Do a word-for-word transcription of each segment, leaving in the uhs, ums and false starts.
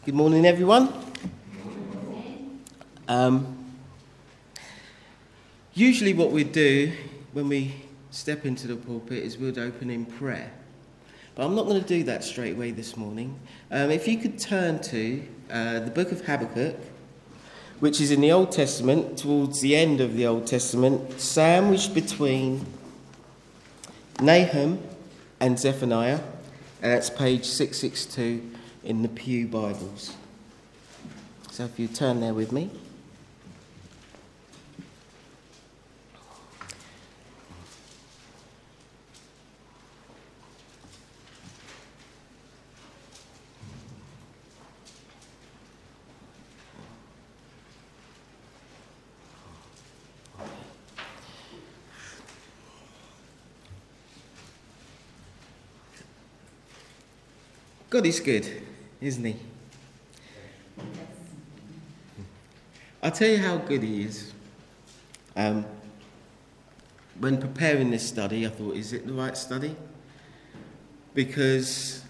Good morning, everyone. Um, usually what we do when we step into the pulpit is we'd open in prayer. But I'm not going to do that straight away this morning. Um, if you could turn to uh, the book of Habakkuk, which is in the Old Testament, towards the end of the Old Testament, sandwiched between Nahum and Zephaniah, and that's page six sixty-two in the Pew Bibles. So if you turn there with me. God is good, isn't he? I'll tell you how good he is. Um, when preparing this study, I thought, is it the right study? Because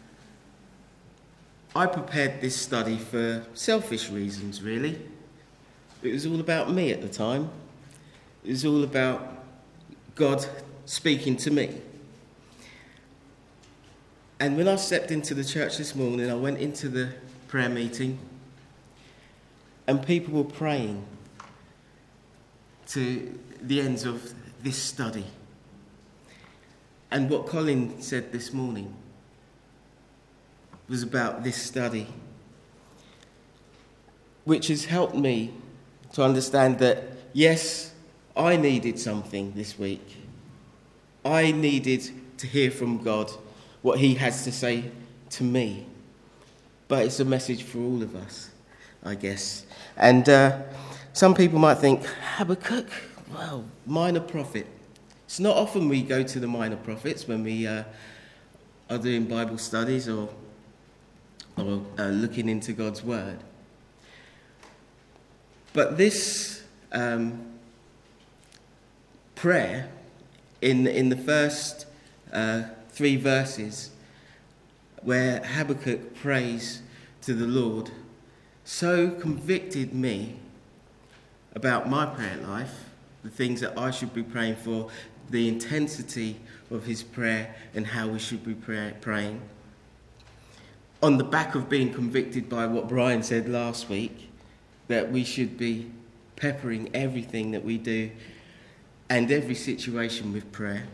I prepared this study for selfish reasons, really. It was all about me at the time. It was all about God speaking to me. And when I stepped into the church this morning, I went into the prayer meeting and people were praying to the ends of this study. And what Colin said this morning was about this study, which has helped me to understand that, yes, I needed something this week. I needed to hear from God what he has to say to me. But it's a message for all of us, I guess. And uh, some people might think, Habakkuk, well, minor prophet. It's not often we go to the minor prophets when we uh, are doing Bible studies or, or uh, looking into God's word. But this um, prayer in, in the first uh, three verses where Habakkuk prays to the Lord so convicted me about my prayer life, the things that I should be praying for, the intensity of his prayer and how we should be pray- praying. On the back of being convicted by what Brian said last week, that we should be peppering everything that we do and every situation with prayer.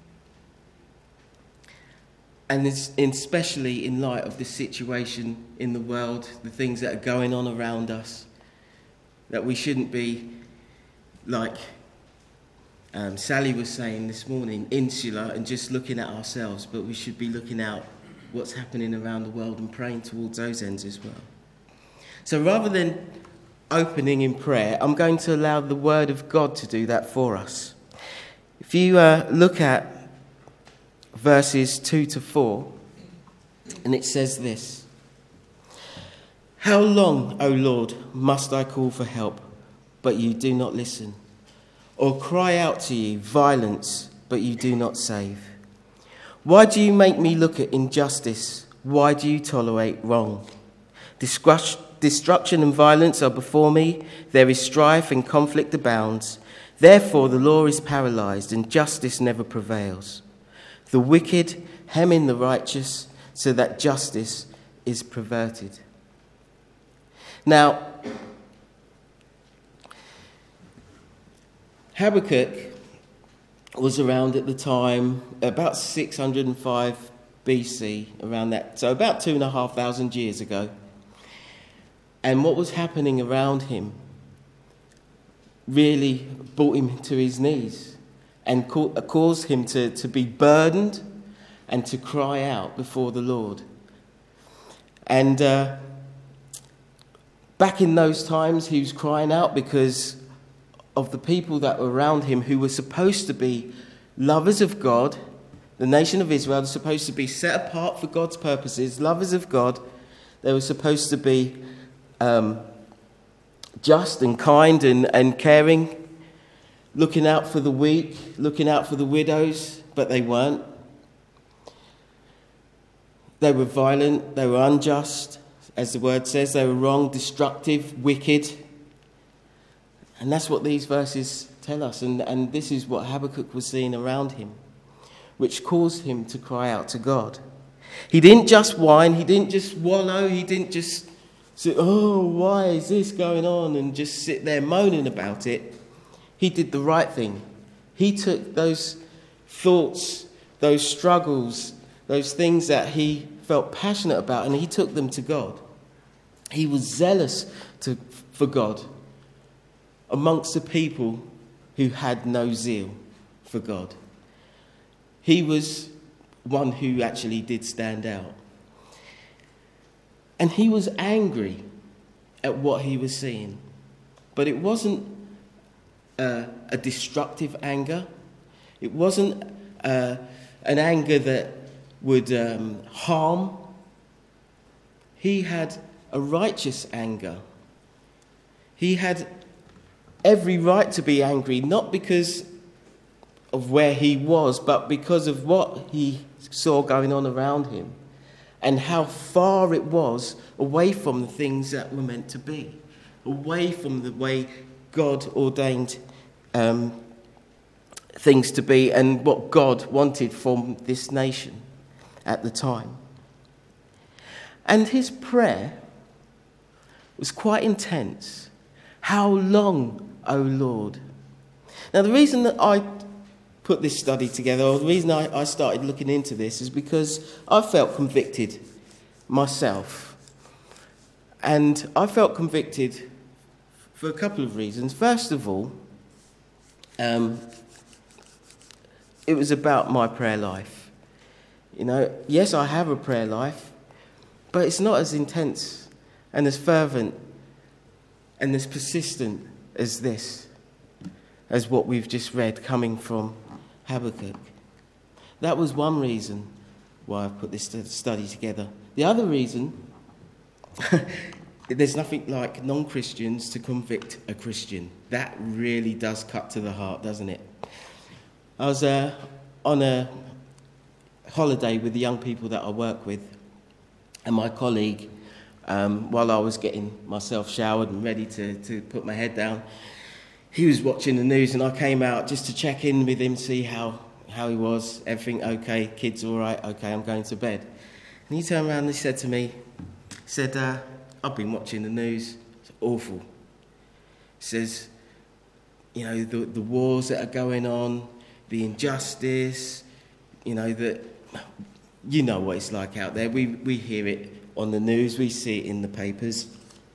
And it's especially in light of the situation in the world, the things that are going on around us, that we shouldn't be, like um, Sally was saying this morning, insular and just looking at ourselves, but we should be looking out what's happening around the world and praying towards those ends as well. So rather than opening in prayer, I'm going to allow the Word of God to do that for us. If you uh, look at verses two to four, and it says this: How long, O Lord, must I call for help, but you do not listen? Or cry out to you, violence, but you do not save? Why do you make me look at injustice? Why do you tolerate wrong? Destruction and violence are before me. There is strife and conflict abounds. Therefore the law is paralyzed and justice never prevails. The wicked hem in the righteous so that justice is perverted. Now, Habakkuk was around at the time, about six hundred five B C, around that, so about two and a half thousand years ago. And what was happening around him really brought him to his knees and caused him to, to be burdened and to cry out before the Lord. And uh, back in those times, he was crying out because of the people that were around him who were supposed to be lovers of God. The nation of Israel was supposed to be set apart for God's purposes, lovers of God. They were supposed to be um, just and kind and, and caring, looking out for the weak, looking out for the widows, but they weren't. They were violent, they were unjust, as the word says. They were wrong, destructive, wicked. And that's what these verses tell us. And, and this is what Habakkuk was seeing around him, which caused him to cry out to God. He didn't just whine, he didn't just wallow, he didn't just say, oh, why is this going on, and just sit there moaning about it. He did the right thing. He took those thoughts, those struggles, those things that he felt passionate about, and he took them to God. He was zealous to, for God amongst the people who had no zeal for God. He was one who actually did stand out. And he was angry at what he was seeing. But it wasn't uh, a destructive anger. It wasn't uh, an anger that would um, harm. He had a righteous anger. He had every right to be angry, not because of where he was, but because of what he saw going on around him and how far it was away from the things that were meant to be, away from the way God ordained um, things to be and what God wanted from this nation at the time. And his prayer was quite intense. How long, O Lord? Now, the reason that I put this study together, or the reason I, I started looking into this, is because I felt convicted myself. And I felt convicted for a couple of reasons. First of all, um, it was about my prayer life. You know, yes, I have a prayer life, but it's not as intense and as fervent and as persistent as this, as what we've just read coming from Habakkuk. That was one reason why I put this study together. The other reason, there's nothing like non-Christians to convict a Christian. That really does cut to the heart, doesn't it? I was uh, on a holiday with the young people that I work with, and my colleague, um, while I was getting myself showered and ready to, to put my head down, he was watching the news, and I came out just to check in with him, see how, how he was, everything okay, kids all right, okay, I'm going to bed. And he turned around and he said to me, he said, uh, I've been watching the news, it's awful. He says, you know, the, the wars that are going on, the injustice, you know, that you know what it's like out there. We, we hear it on the news, we see it in the papers.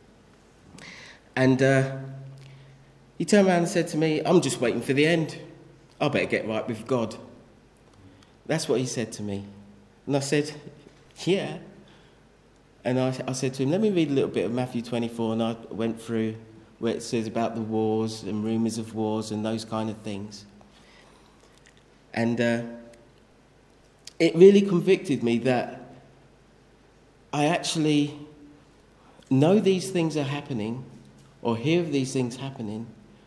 And uh, he turned around and said to me, I'm just waiting for the end. I better get right with God. That's what he said to me. And I said, yeah. And I, I said to him, let me read a little bit of Matthew twenty-four. And I went through where it says about the wars and rumours of wars and those kind of things. And uh, it really convicted me that I actually know these things are happening or hear of these things happening,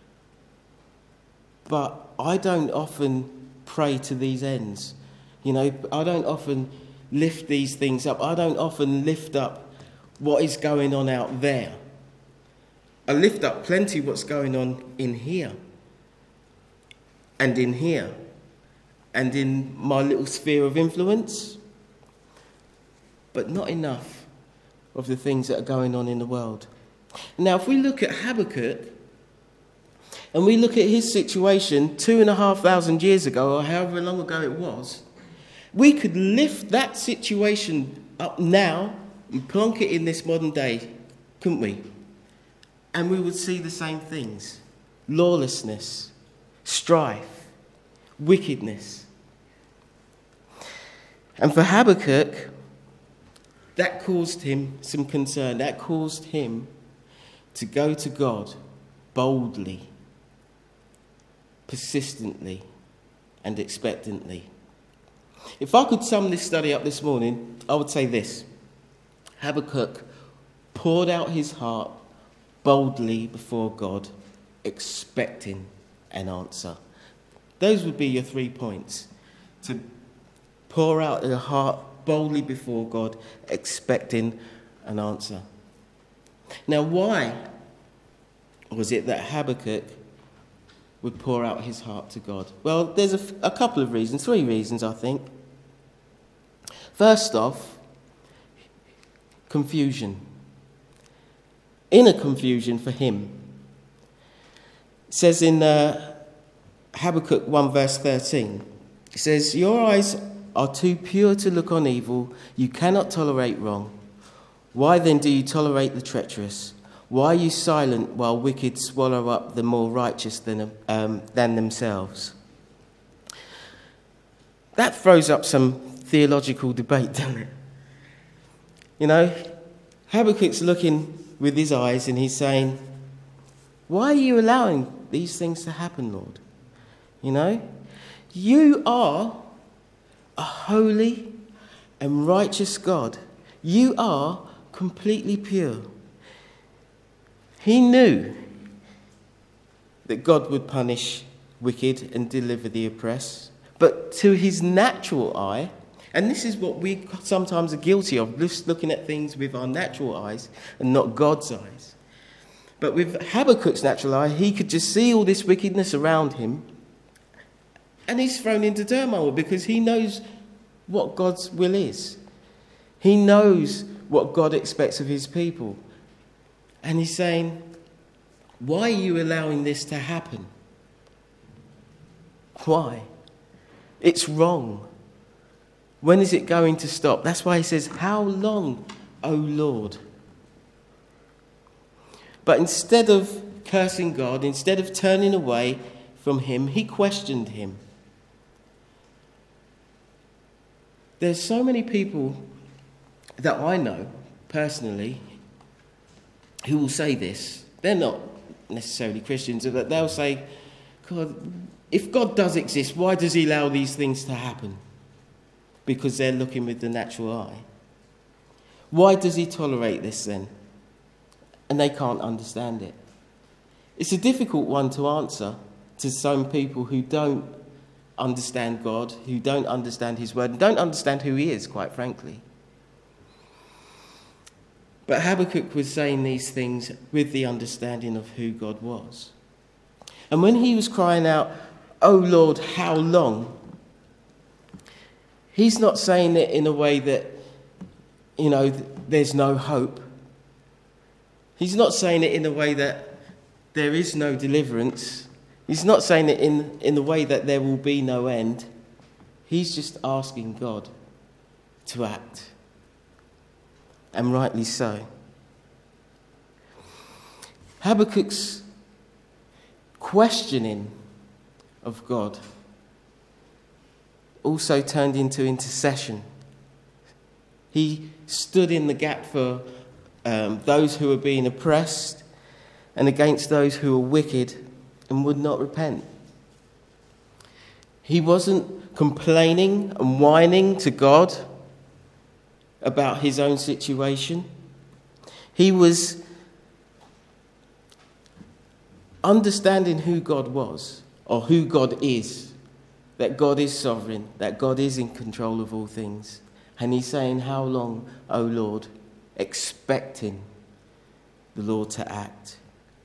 but I don't often pray to these ends. You know, I don't often lift these things up. I don't often lift up what is going on out there. I lift up plenty what's going on in here and in here and in my little sphere of influence, but not enough of the things that are going on in the world. Now, if we look at Habakkuk and we look at his situation two and a half thousand years ago, or however long ago it was, we could lift that situation up now and plonk it in this modern day, couldn't we? And we would see the same things. Lawlessness, strife, wickedness. And for Habakkuk, that caused him some concern. That caused him to go to God boldly, persistently, and expectantly. If I could sum this study up this morning, I would say this. Habakkuk poured out his heart boldly before God, expecting an answer. Those would be your three points. To pour out your heart boldly before God, expecting an answer. Now, why was it that Habakkuk would pour out his heart to God? Well, there's a, a couple of reasons, three reasons, I think. First off, confusion. Inner confusion for him. It says in uh, Habakkuk one verse thirteen, it says, "Your eyes are too pure to look on evil. You cannot tolerate wrong. Why then do you tolerate the treacherous? Why are you silent while wicked swallow up the more righteous than, um, than themselves?" That throws up some theological debate, doesn't it? You know, Habakkuk's looking with his eyes and he's saying, why are you allowing these things to happen, Lord? You know, you are a holy and righteous God. You are completely pure. He knew that God would punish wicked and deliver the oppressed. But to his natural eye, and this is what we sometimes are guilty of, just looking at things with our natural eyes and not God's eyes. But with Habakkuk's natural eye, he could just see all this wickedness around him, and he's thrown into turmoil because he knows what God's will is. He knows what God expects of his people. And he's saying, why are you allowing this to happen? Why? It's wrong. When is it going to stop? That's why he says, how long, O Lord? But instead of cursing God, instead of turning away from him, he questioned him. There's so many people that I know personally who will say this. They're not necessarily Christians, but they'll say, God, if God does exist, why does he allow these things to happen? Because they're looking with the natural eye. Why does he tolerate this then? And they can't understand it. It's a difficult one to answer to some people who don't understand God, who don't understand his word, and don't understand who he is, quite frankly. But Habakkuk was saying these things with the understanding of who God was. And when he was crying out, "Oh Lord, how long?" he's not saying it in a way that, you know, there's no hope. He's not saying it in a way that there is no deliverance. He's not saying it in, in the way that there will be no end. He's just asking God to act. And rightly so. Habakkuk's questioning of God also turned into intercession. He stood in the gap for um, those who were being oppressed and against those who were wicked and would not repent. He wasn't complaining and whining to God about his own situation. He was understanding who God was, or who God is, that God is sovereign, that God is in control of all things. And he's saying, how long, O Lord, expecting the Lord to act.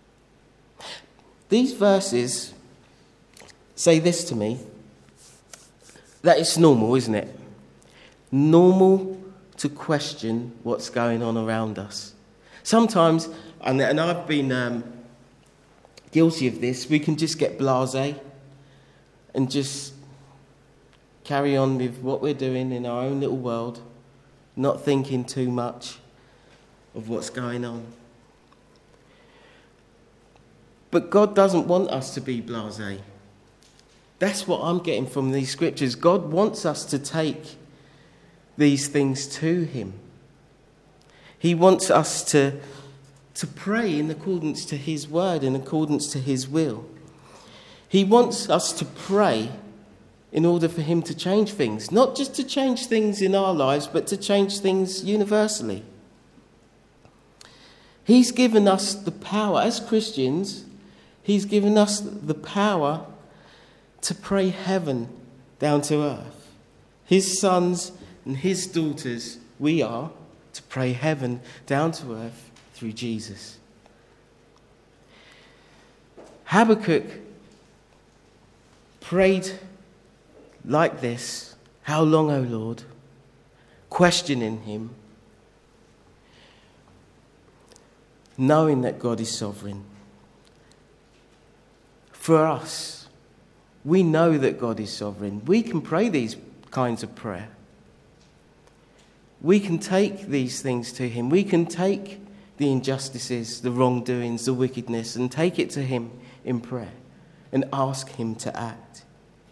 These verses say this to me, that it's normal, isn't it? Normal to question what's going on around us. Sometimes, and, and I've been um, guilty of this, we can just get blasé and just carry on with what we're doing in our own little world, not thinking too much of what's going on. But God doesn't want us to be blasé. That's what I'm getting from these scriptures. God wants us to take these things to him. He wants us to, to pray in accordance to his word, in accordance to his will. He wants us to pray in order for him to change things. Not just to change things in our lives, but to change things universally. He's given us the power, as Christians, he's given us the power to pray heaven down to earth. His sons and his daughters, we are, to pray heaven down to earth through Jesus. Habakkuk prayed like this, "How long, O Lord?" questioning him, knowing that God is sovereign. For us, we know that God is sovereign. We can pray these kinds of prayer. We can take these things to him. We can take the injustices, the wrongdoings, the wickedness, and take it to him in prayer and ask him to act.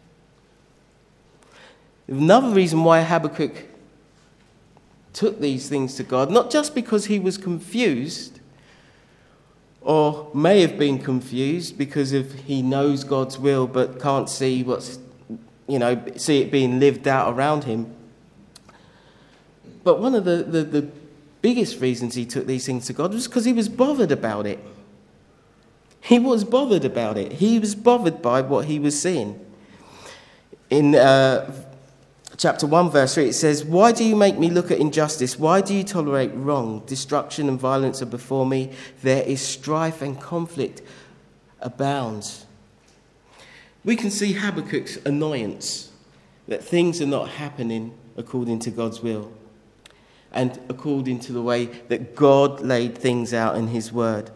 Another reason why Habakkuk took these things to God, not just because he was confused, or may have been confused because of he knows God's will but can't see what's, you know, see it being lived out around him. But one of the, the, the biggest reasons he took these things to God was because he was bothered about it. He was bothered about it. He was bothered by what he was seeing. In uh, chapter one, verse three, it says, "Why do you make me look at injustice? Why do you tolerate wrong? Destruction and violence are before me. There is strife and conflict abounds." We can see Habakkuk's annoyance that things are not happening according to God's will and according to the way that God laid things out in his word.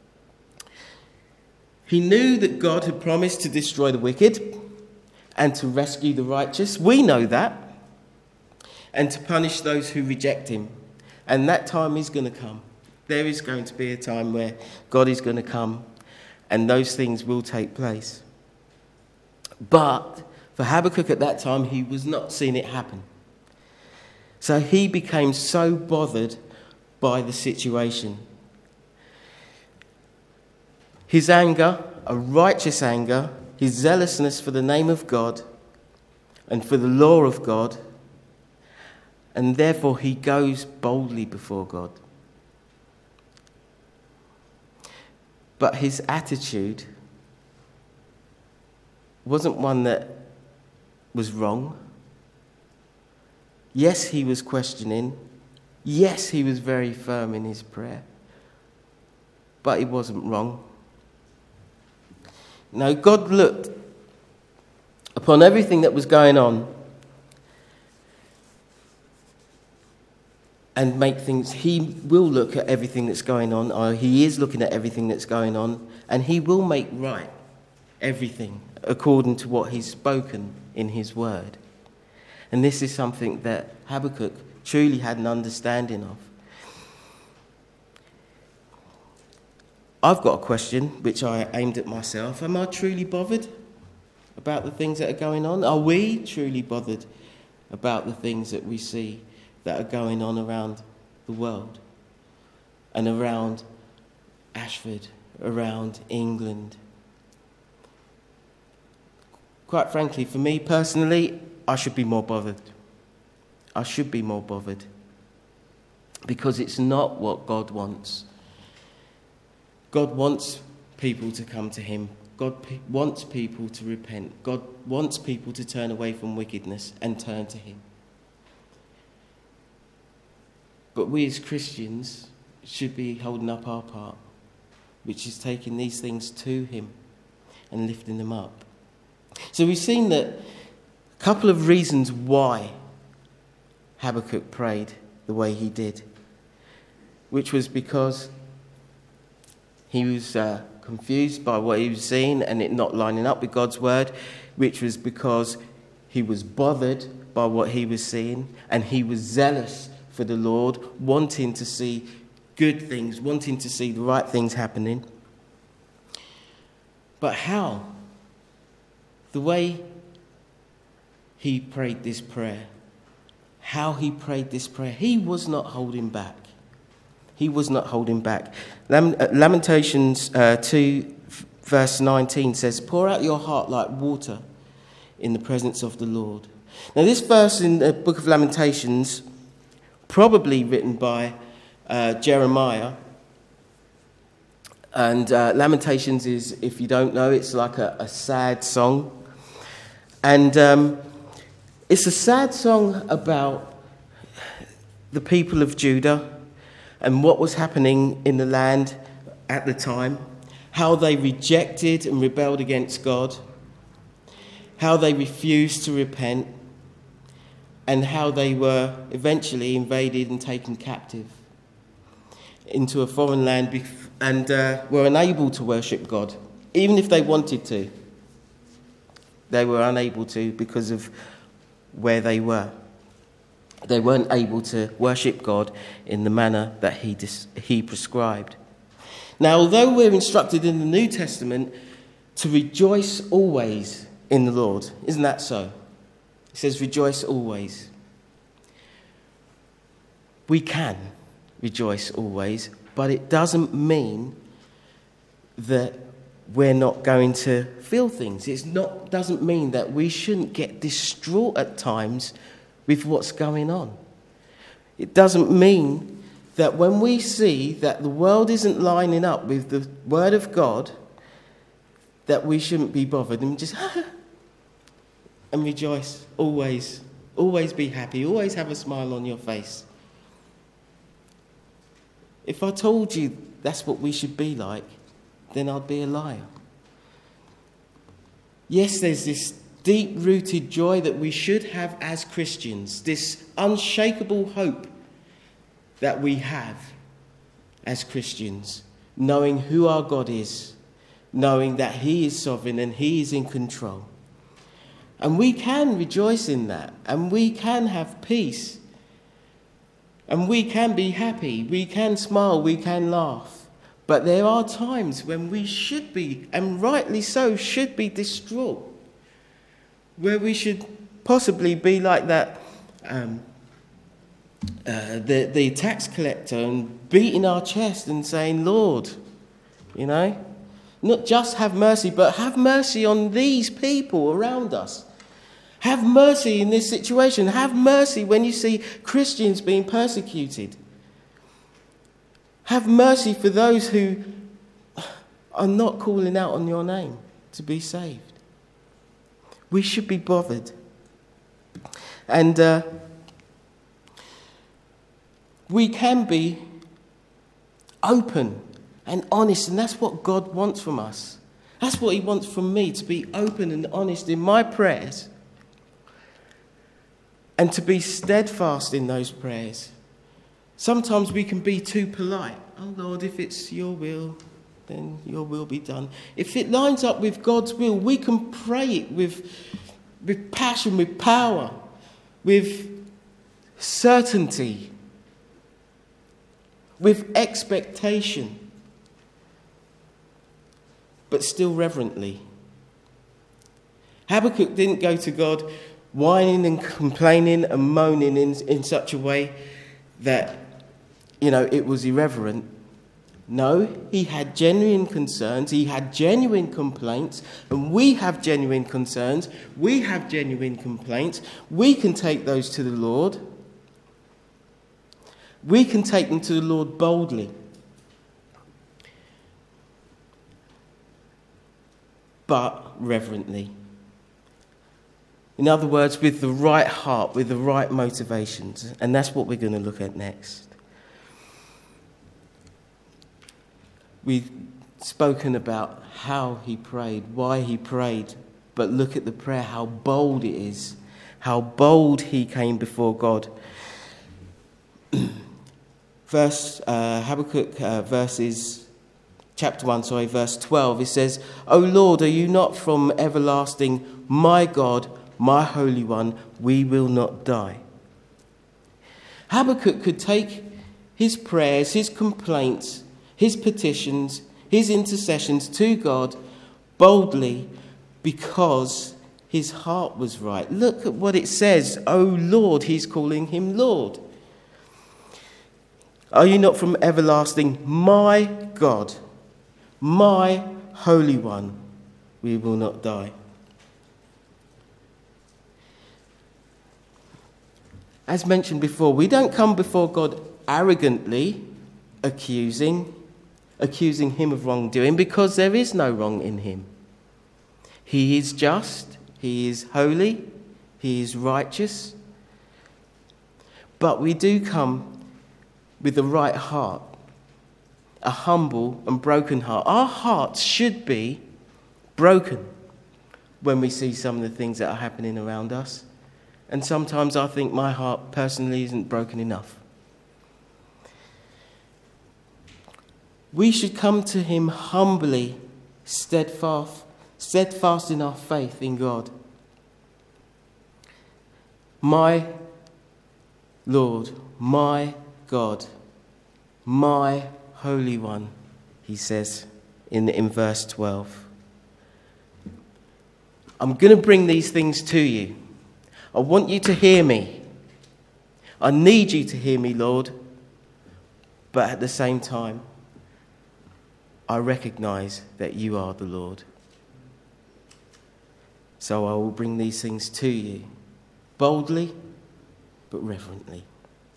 He knew that God had promised to destroy the wicked and to rescue the righteous. We know that. And to punish those who reject him. And that time is going to come. There is going to be a time where God is going to come and those things will take place. But for Habakkuk at that time, he was not seeing it happen. So he became so bothered by the situation. His anger, a righteous anger, his zealousness for the name of God and for the law of God, and therefore he goes boldly before God. But his attitude wasn't one that was wrong. Yes, he was questioning. Yes, he was very firm in his prayer. But he wasn't wrong. No, God looked upon everything that was going on and make things, he will look at everything that's going on, or he is looking at everything that's going on, and he will make right everything according to what he's spoken in his word. And this is something that Habakkuk truly had an understanding of. I've got a question which I aimed at myself. Am I truly bothered about the things that are going on? Are we truly bothered about the things that we see that are going on around the world and around Ashford, around England? Quite frankly, for me personally, I should be more bothered. I should be more bothered. Because it's not what God wants. God wants people to come to him. God pe- wants people to repent. God wants people to turn away from wickedness and turn to him. But we as Christians should be holding up our part, which is taking these things to him and lifting them up. So we've seen that a couple of reasons why Habakkuk prayed the way he did, which was because he was uh, confused by what he was seeing and it not lining up with God's word, which was because he was bothered by what he was seeing and he was zealous for the Lord, wanting to see good things, wanting to see the right things happening. But how? The way he prayed this prayer, how he prayed this prayer, he was not holding back. He was not holding back. Lamentations uh, two, verse nineteen says, "Pour out your heart like water in the presence of the Lord." Now this verse in the book of Lamentations, probably written by uh, Jeremiah. And uh, Lamentations is, if you don't know, it's like a, a sad song. And um, it's a sad song about the people of Judah and what was happening in the land at the time, how they rejected and rebelled against God, how they refused to repent, and how they were eventually invaded and taken captive into a foreign land and uh, were unable to worship God. Even if they wanted to, they were unable to because of where they were. They weren't able to worship God in the manner that he, dis- he prescribed. Now, although we're instructed in the New Testament to rejoice always in the Lord, isn't that so? It says rejoice always. We can rejoice always, but it doesn't mean that we're not going to feel things. It not doesn't mean that we shouldn't get distraught at times with what's going on. It doesn't mean that when we see that the world isn't lining up with the word of God, that we shouldn't be bothered and just and rejoice always. Always be happy. Always have a smile on your face. If I told you that's what we should be like, then I'd be a liar. Yes, there's this deep-rooted joy that we should have as Christians, this unshakable hope that we have as Christians, knowing who our God is, knowing that he is sovereign and he is in control. And we can rejoice in that, and we can have peace, and we can be happy, we can smile, we can laugh. But there are times when we should be, and rightly so, should be distraught, where we should possibly be like that, um, uh, the, the tax collector, and beating our chest and saying, Lord, you know, not just have mercy, but have mercy on these people around us. Have mercy in this situation. Have mercy when you see Christians being persecuted. Have mercy for those who are not calling out on your name to be saved. We should be bothered. And uh, we can be open and honest, and that's what God wants from us. That's what he wants from me, to be open and honest in my prayers and to be steadfast in those prayers. Sometimes we can be too polite. Oh Lord, if it's your will, then your will be done. If it lines up with God's will, we can pray it with, with passion, with power, with certainty, with expectation, but still reverently. Habakkuk didn't go to God whining and complaining and moaning in, in such a way that, you know, it was irreverent. No, he had genuine concerns, he had genuine complaints, and we have genuine concerns, we have genuine complaints. We can take those to the Lord. We can take them to the Lord boldly. But reverently. In other words, with the right heart, with the right motivations. And that's what we're going to look at next. We've spoken about how he prayed, why he prayed, but look at the prayer, how bold it is, how bold he came before God. Verse uh, Habakkuk uh, verses chapter one, sorry, verse twelve. It says, "O Lord, are you not from everlasting, my God, my Holy One? We will not die." Habakkuk could take his prayers, his complaints, his petitions, his intercessions to God boldly because his heart was right. Look at what it says. "O Lord," he's calling him Lord. "Are you not from everlasting, my God, my Holy One? We will not die." As mentioned before, we don't come before God arrogantly accusing, accusing him of wrongdoing, because there is no wrong in him. He is just, he is holy, he is righteous. But we do come with the right heart, a humble and broken heart. Our hearts should be broken when we see some of the things that are happening around us. And sometimes I think my heart personally isn't broken enough. We should come to him humbly, steadfast, steadfast in our faith in God. My Lord, my God, my Holy One, he says in, in verse twelve. I'm going to bring these things to you. I want you to hear me. I need you to hear me, Lord. But at the same time, I recognize that you are the Lord. So I will bring these things to you, boldly, but reverently.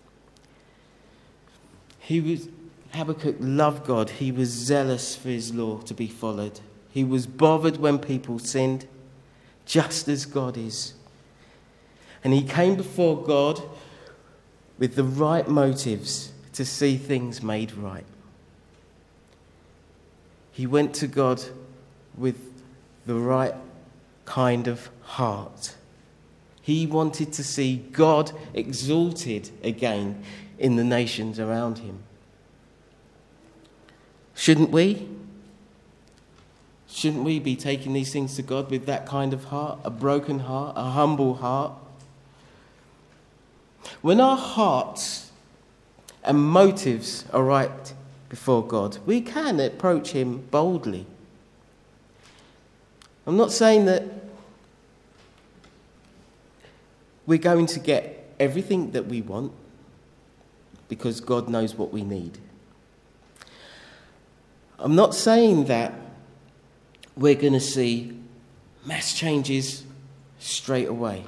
He was, Habakkuk loved God. He was zealous for his law to be followed. He was bothered when people sinned, just as God is. And he came before God with the right motives to see things made right. He went to God with the right kind of heart. He wanted to see God exalted again in the nations around him. Shouldn't we? Shouldn't we be taking these things to God with that kind of heart? A broken heart, a humble heart? When our hearts and motives are right before God, we can approach him boldly. I'm not saying that we're going to get everything that we want, because God knows what we need. I'm not saying that we're going to see mass changes straight away.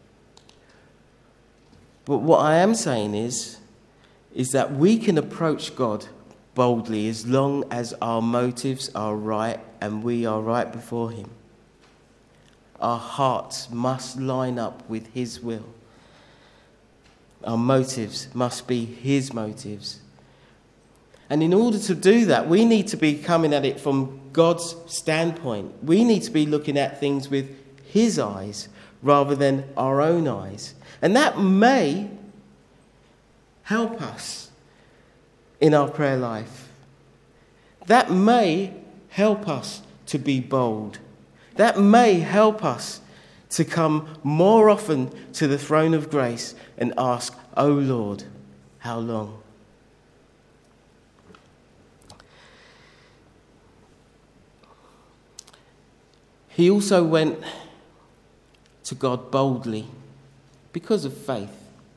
But what I am saying is, is that we can approach God boldly as long as our motives are right and we are right before him. Our hearts must line up with his will. Our motives must be his motives. And in order to do that, we need to be coming at it from God's standpoint. We need to be looking at things with his eyes rather than our own eyes. And that may help us in our prayer life. That may help us to be bold. That may help us to come more often to the throne of grace and ask, "Oh Lord, how long?" He also went to God boldly because of faith.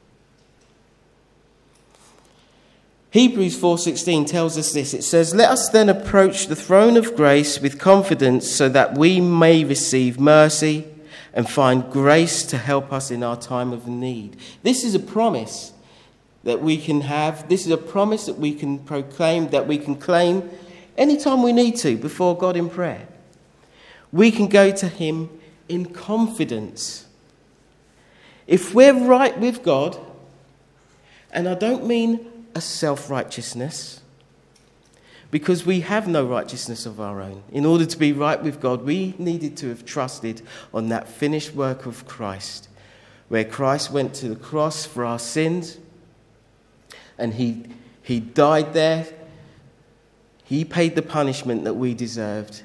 Hebrews four sixteen tells us this. It says, "Let us then approach the throne of grace with confidence so that we may receive mercy and find grace to help us in our time of need." This is a promise that we can have. This is a promise that we can proclaim, that we can claim anytime we need to before God in prayer. We can go to him in confidence. If we're right with God, and I don't mean a self-righteousness, because we have no righteousness of our own. In order to be right with God, we needed to have trusted on that finished work of Christ, where Christ went to the cross for our sins, and he, he died there. He paid the punishment that we deserved.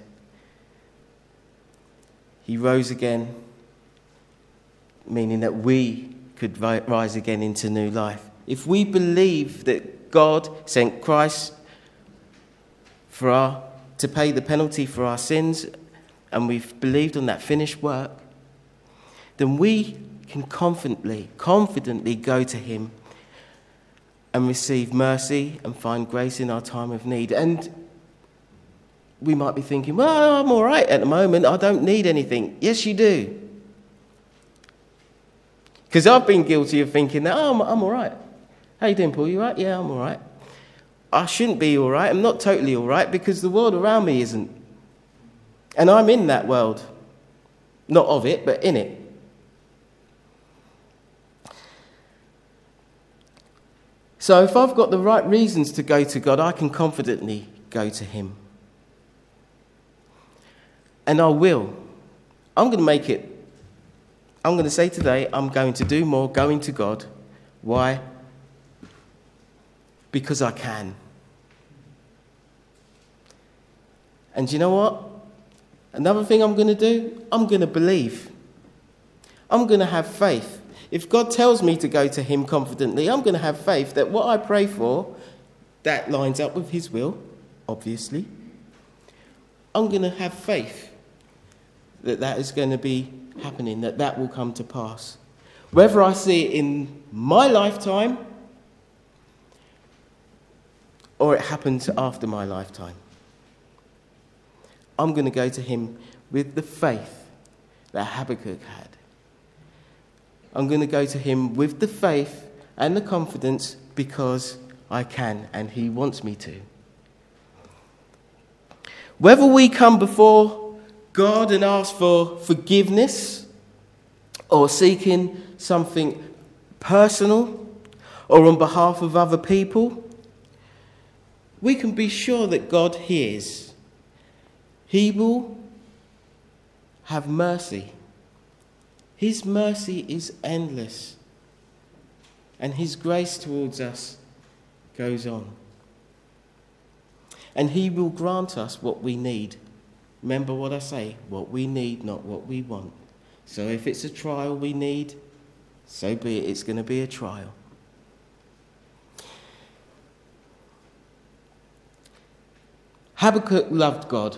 He rose again, meaning that we could rise again into new life. If we believe that God sent Christ for our, to pay the penalty for our sins, and we've believed on that finished work, then we can confidently, confidently go to him and receive mercy and find grace in our time of need. And we might be thinking, well, I'm all right at the moment. I don't need anything. Yes, you do. Because I've been guilty of thinking that, oh, I'm, I'm all right. How you doing, Paul? You all right? Yeah, I'm all right. I shouldn't be all right. I'm not totally all right because the world around me isn't. And I'm in that world. Not of it, but in it. So if I've got the right reasons to go to God, I can confidently go to him. And I will. I'm going to make it. I'm going to say today, I'm going to do more going to God. Why? Because I can. And you know what? Another thing I'm going to do, I'm going to believe. I'm going to have faith. If God tells me to go to him confidently, I'm going to have faith that what I pray for, that lines up with his will, obviously. I'm going to have faith that that is going to be happening, that that will come to pass. Whether I see it in my lifetime or it happens after my lifetime, I'm going to go to him with the faith that Habakkuk had. I'm going to go to him with the faith and the confidence because I can and he wants me to. Whether we come before God and ask for forgiveness or seeking something personal or on behalf of other people, we can be sure that God hears. He will have mercy. His mercy is endless, and his grace towards us goes on. And he will grant us what we need. Remember what I say, what we need, not what we want. So if it's a trial we need, so be it, it's going to be a trial. Habakkuk loved God.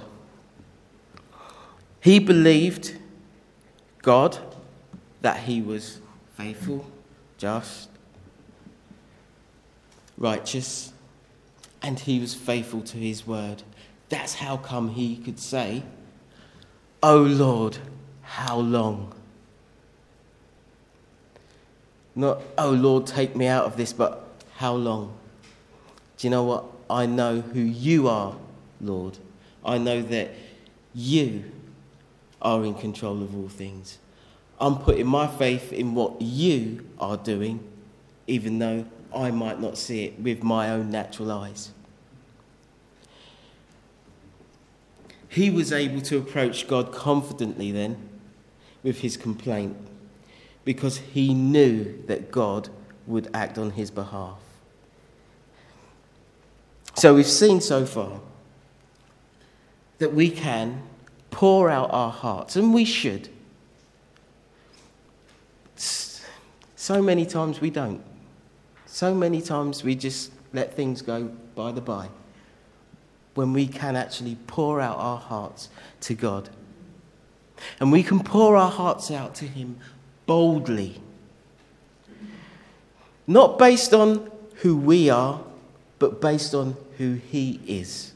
He believed God, that he was faithful, just, righteous, and he was faithful to his word. That's how come he could say, "O Lord, how long?" Not, "Oh Lord, take me out of this," but how long? Do you know what? I know who you are, Lord. I know that you are in control of all things. I'm putting my faith in what you are doing, even though I might not see it with my own natural eyes. He was able to approach God confidently then with his complaint because he knew that God would act on his behalf. So we've seen so far that we can pour out our hearts, and we should. So many times we don't. So many times we just let things go by the by, when we can actually pour out our hearts to God. And we can pour our hearts out to him boldly. Not based on who we are, but based on who he is.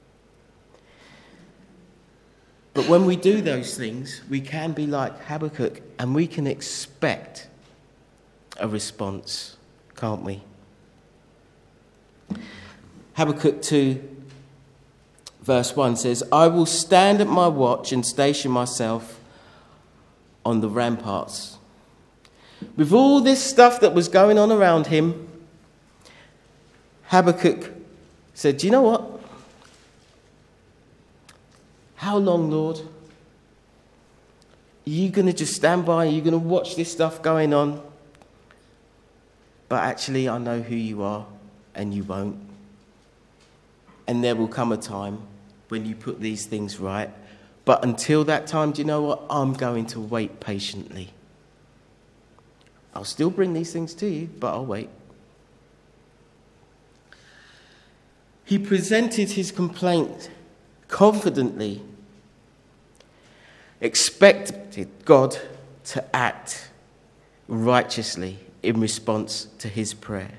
But when we do those things, we can be like Habakkuk and we can expect a response, can't we? Habakkuk two, verse one says, "I will stand at my watch and station myself on the ramparts." With all this stuff that was going on around him, Habakkuk said, "Do you know what? How long, Lord? Are you going to just stand by? Are you going to watch this stuff going on? But actually, I know who you are, and you won't. And there will come a time when you put these things right. But until that time, do you know what? I'm going to wait patiently. I'll still bring these things to you, but I'll wait." He presented his complaint confidently, expected God to act righteously in response to his prayer.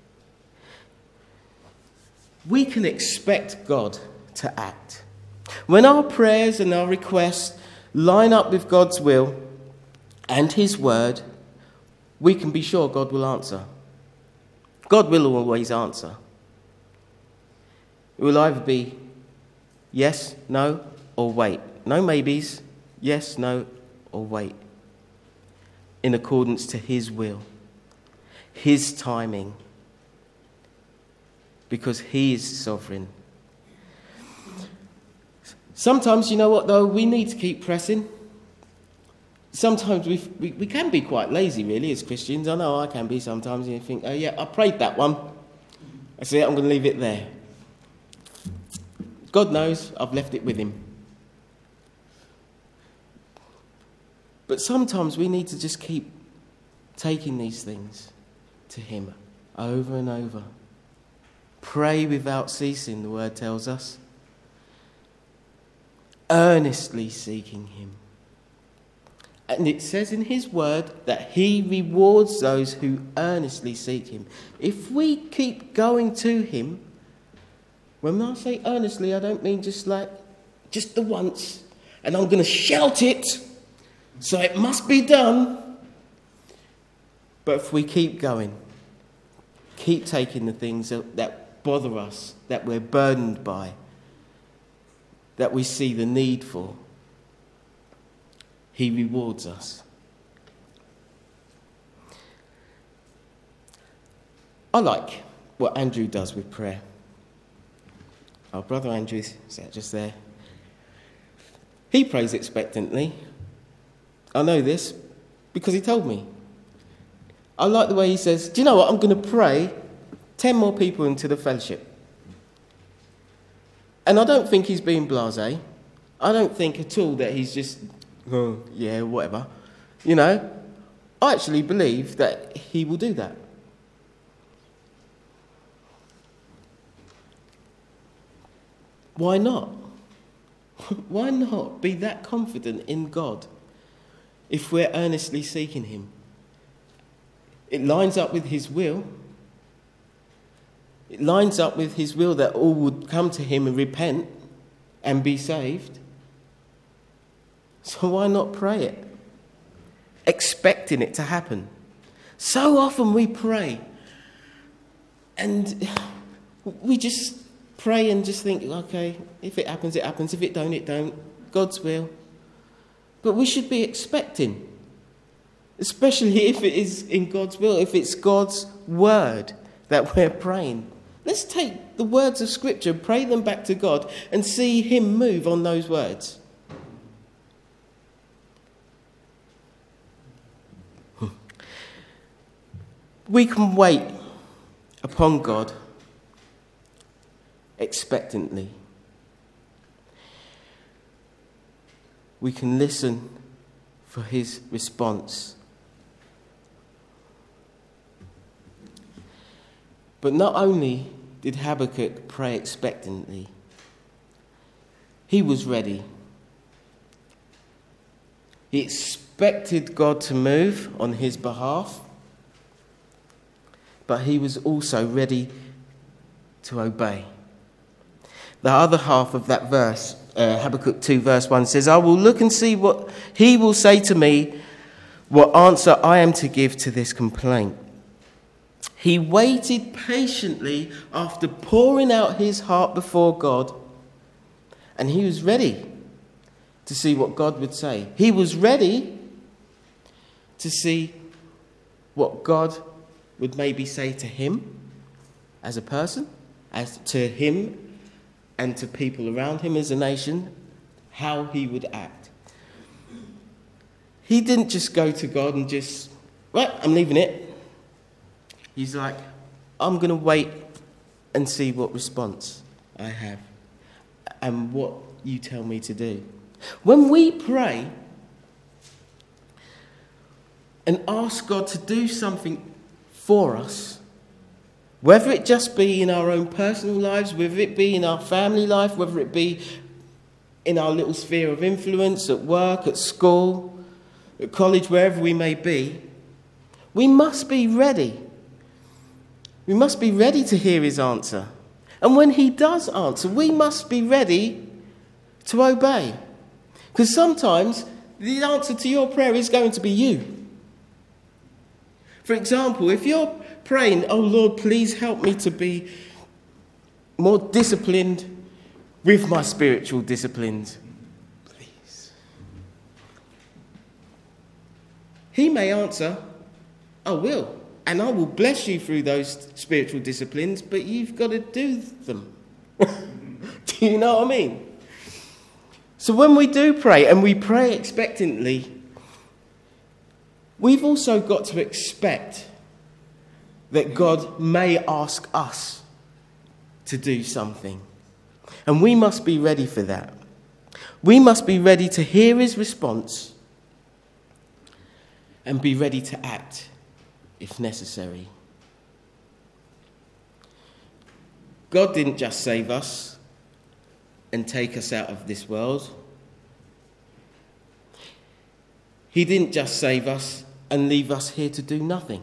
We can expect God to act. When our prayers and our requests line up with God's will and his word, we can be sure God will answer. God will always answer. It will either be yes, no, or wait. No maybes. Yes, no, or wait. In accordance to his will, his timing. because he is sovereign. Sometimes, you know what, though, we need to keep pressing. Sometimes we we we can be quite lazy, really, as Christians. I know I can be sometimes. And you think, oh, yeah, I prayed that one. That's it, I'm going to leave it there. God knows I've left it with him. But sometimes we need to just keep taking these things to him over and over. Pray without ceasing, the word tells us. Earnestly seeking him. And it says in his word that he rewards those who earnestly seek him. If we keep going to him, when I say earnestly, I don't mean just like, just the once, and I'm going to shout it, so it must be done. But if we keep going, keep taking the things that, that bother us, that we're burdened by, that we see the need for, he rewards us. I like what Andrew does with prayer. Our brother Andrew, is that just there? He prays expectantly. I know this because he told me. I like the way he says, do you know what? I'm going to pray ten more people into the fellowship. And I don't think he's being blasé. I don't think at all that he's just, oh, yeah, whatever. You know, I actually believe that he will do that. Why not? Why not be that confident in God if we're earnestly seeking him? It lines up with his will. It lines up with his will that all would come to him and repent and be saved. So why not pray it? Expecting it to happen. So often we pray and we just pray and just think, okay, if it happens, it happens. If it don't, it don't. God's will. But we should be expecting, especially if it is in God's will, if it's God's word that we're praying. Let's take the words of Scripture, pray them back to God, and see him move on those words. We can wait upon God expectantly. We can listen for his response. But not only did Habakkuk pray expectantly, he was ready. He expected God to move on his behalf, but he was also ready to obey. The other half of that verse, uh, Habakkuk two verse one, says, I will look and see what he will say to me, what answer I am to give to this complaint. He waited patiently after pouring out his heart before God, and he was ready to see what God would say. He was ready to see what God would maybe say to him as a person, as to him and to people around him as a nation, how he would act. He didn't just go to God and just, right, I'm leaving it. He's like, I'm going to wait and see what response I have and what you tell me to do. When we pray and ask God to do something for us, whether it just be in our own personal lives, whether it be in our family life, whether it be in our little sphere of influence, at work, at school, at college, wherever we may be, we must be ready. We must be ready to hear his answer. And when he does answer, we must be ready to obey. Because sometimes the answer to your prayer is going to be you. For example, if you're praying, oh Lord, please help me to be more disciplined with my spiritual disciplines. Please. He may answer, I will. And I will bless you through those spiritual disciplines, but you've got to do them. Do you know what I mean? So when we do pray, and we pray expectantly, we've also got to expect that God may ask us to do something. And we must be ready for that. We must be ready to hear his response and be ready to act if necessary. God didn't just save us and take us out of this world. He didn't just save us and leave us here to do nothing.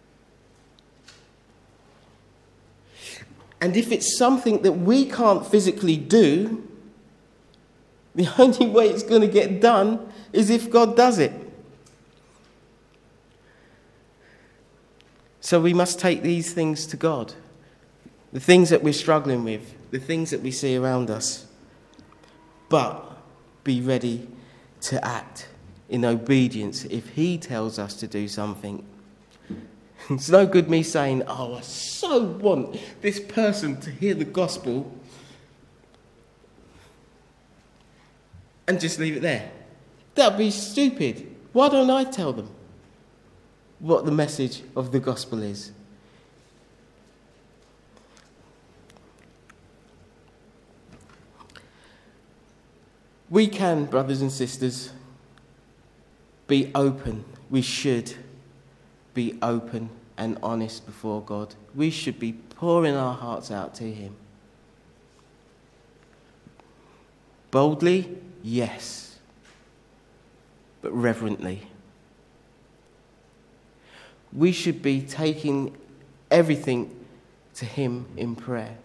And if it's something that we can't physically do, the only way it's going to get done is if God does it. So we must take these things to God. The things that we're struggling with, the things that we see around us. But be ready to act in obedience if he tells us to do something. It's no good me saying, oh, I so want this person to hear the gospel, and just leave it there. That'd be stupid. Why don't I tell them what the message of the gospel is? We can, brothers and sisters, be open. We should be open and honest before God. We should be pouring our hearts out to him. Boldly, yes, but reverently. We should be taking everything to him in prayer,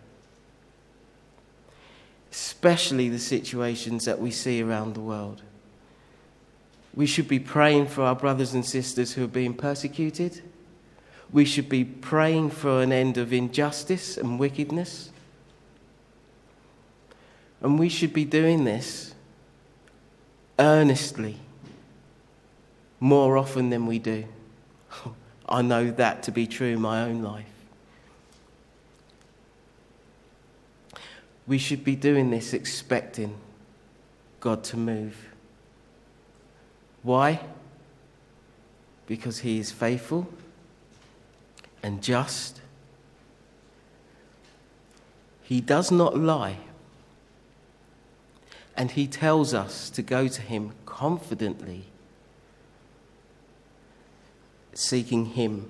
especially the situations that we see around the world. We should be praying for our brothers and sisters who are being persecuted. We should be praying for an end of injustice and wickedness. And we should be doing this earnestly, more often than we do. I know that to be true in my own life. We should be doing this expecting God to move. Why? Because he is faithful and just. He does not lie. And he tells us to go to him confidently, seeking him.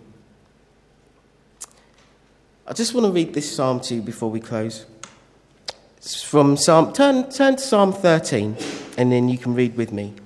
I just want to read this psalm to you before we close. It's from Psalm, turn, turn to Psalm thirteen, and then you can read with me.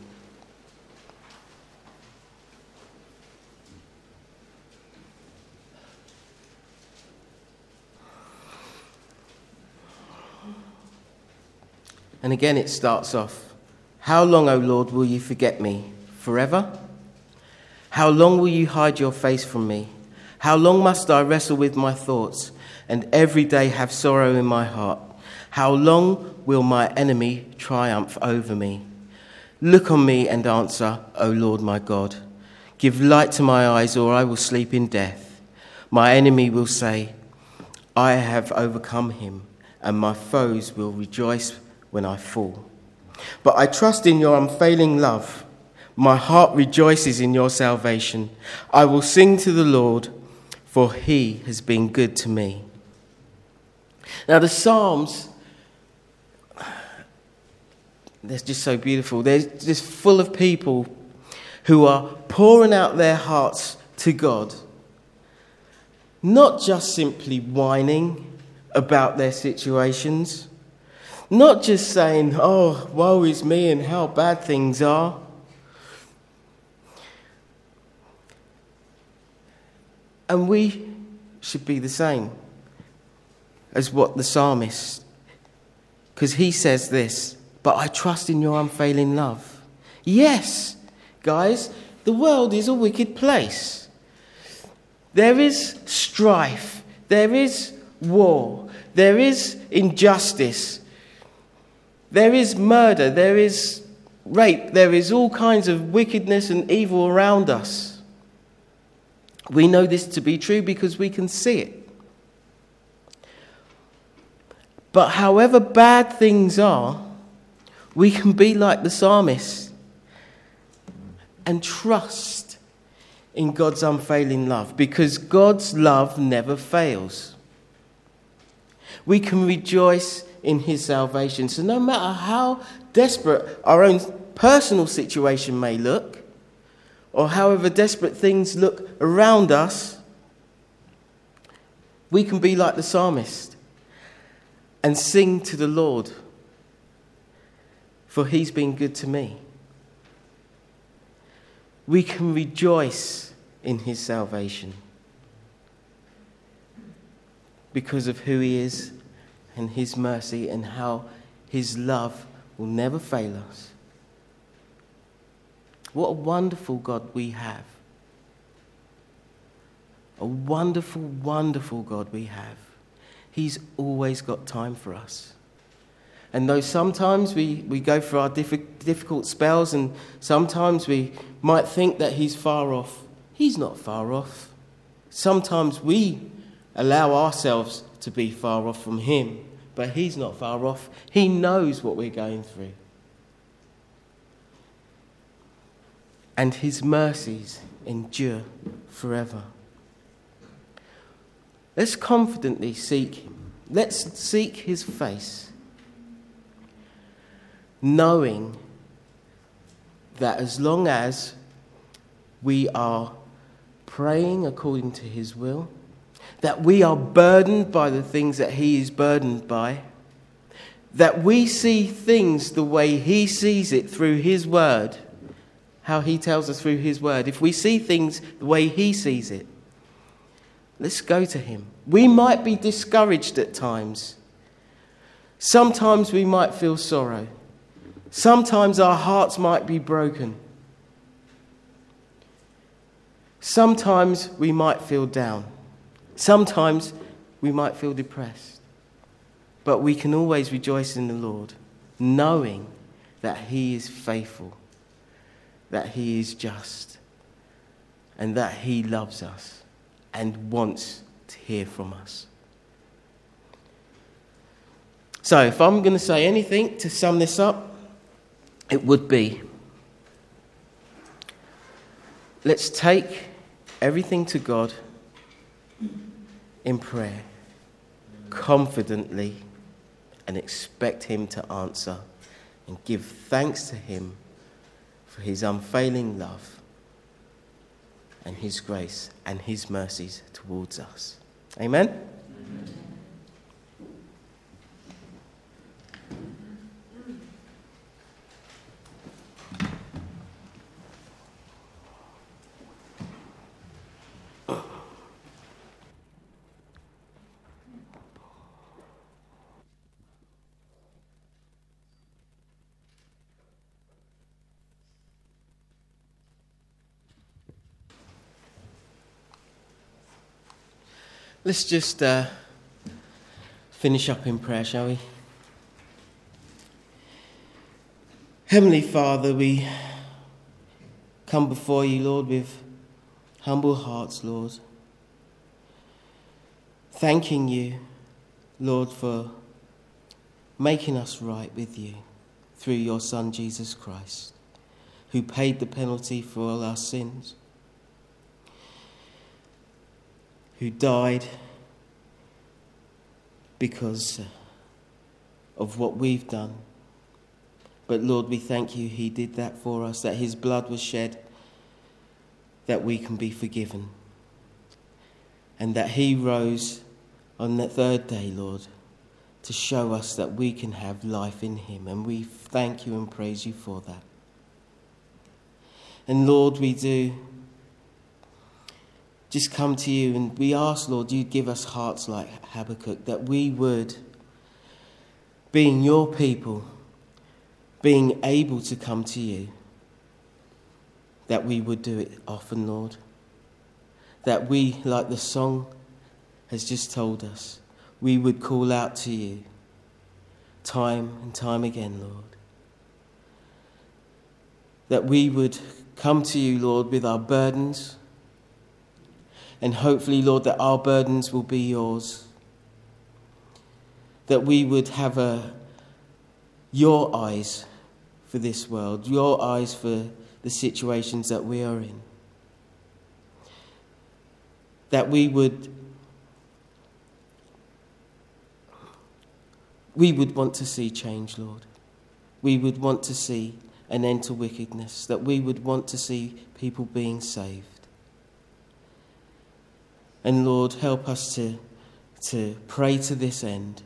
And again it starts off, how long, O Lord, will you forget me? Forever? How long will you hide your face from me? How long must I wrestle with my thoughts and every day have sorrow in my heart? How long will my enemy triumph over me? Look on me and answer, O Lord my God. Give light to my eyes, or I will sleep in death. My enemy will say, I have overcome him, and my foes will rejoice when I fall. But I trust in your unfailing love. My heart rejoices in your salvation. I will sing to the Lord, for he has been good to me. Now the Psalms, they're just so beautiful. They're just full of people who are pouring out their hearts to God. Not just simply whining about their situations. Not just saying, oh, woe is me and how bad things are. And we should be the same as what the psalmist, because he says this, but I trust in your unfailing love. Yes, guys, the world is a wicked place. There is strife, there is war, there is injustice, there is murder, there is rape, there is all kinds of wickedness and evil around us. We know this to be true because we can see it. But however bad things are, we can be like the psalmist and trust in God's unfailing love, because God's love never fails. We can rejoice in his salvation. So no matter how desperate our own personal situation may look, or however desperate things look around us, we can be like the psalmist and sing to the Lord, for he's been good to me. We can rejoice in his salvation because of who he is and his mercy and how his love will never fail us. What a wonderful God we have. A wonderful, wonderful God we have. He's always got time for us. And though sometimes we, we go through our diff- difficult spells and sometimes we might think that he's far off, he's not far off. Sometimes we allow ourselves to be far off from him, but he's not far off. He knows what we're going through. And his mercies endure forever. Let's confidently seek him. Let's seek his face, knowing that as long as we are praying according to his will, that we are burdened by the things that he is burdened by, that we see things the way he sees it through his word, how he tells us through his word. If we see things the way he sees it, let's go to him. We might be discouraged at times. Sometimes we might feel sorrow. Sometimes our hearts might be broken. Sometimes we might feel down. Sometimes we might feel depressed. But we can always rejoice in the Lord, knowing that he is faithful, that he is just, and that he loves us and wants to hear from us. So if I'm going to say anything to sum this up, it would be, let's take everything to God in prayer, confidently, and expect him to answer, and give thanks to him for his unfailing love and his grace and his mercies towards us. Amen? Amen. Let's just uh, finish up in prayer, shall we? Heavenly Father, we come before you, Lord, with humble hearts, Lord. Thanking you, Lord, for making us right with you through your Son, Jesus Christ, who paid the penalty for all our sins, who died because of what we've done. But Lord, we thank you he did that for us, that his blood was shed, that we can be forgiven. And that he rose on the third day, Lord, to show us that we can have life in him. And we thank you and praise you for that. And Lord, we do just come to you and we ask, Lord, you give us hearts like Habakkuk, that we would, being your people, being able to come to you, that we would do it often, Lord. That we, like the song has just told us, we would call out to you time and time again, Lord. That we would come to you, Lord, with our burdens, And hopefully, Lord, that our burdens will be yours. That we would have a, your eyes for this world, your eyes for the situations that we are in. That we would, we would want to see change, Lord. We would want to see an end to wickedness. That we would want to see people being saved. And Lord, help us to, to pray to this end,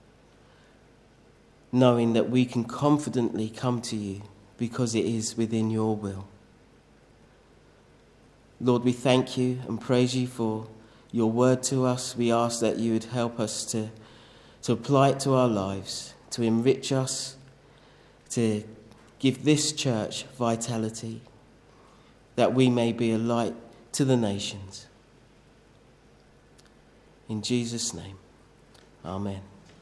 knowing that we can confidently come to you because it is within your will. Lord, we thank you and praise you for your word to us. We ask that you would help us to, to apply it to our lives, to enrich us, to give this church vitality, that we may be a light to the nations. In Jesus' name, amen.